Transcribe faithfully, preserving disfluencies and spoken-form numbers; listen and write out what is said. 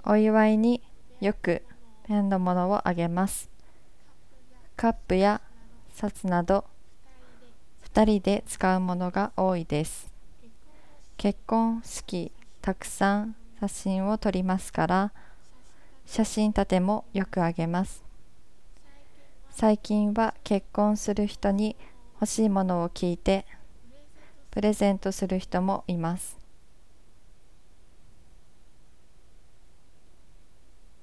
お祝いによくペンのものをあげます。カップや札などふたりで使うものが多いです。結婚式たくさん写真を撮りますから写真立てもよくあげます。最近は結婚する人に欲しいものを聞いてプレゼントする人もいます。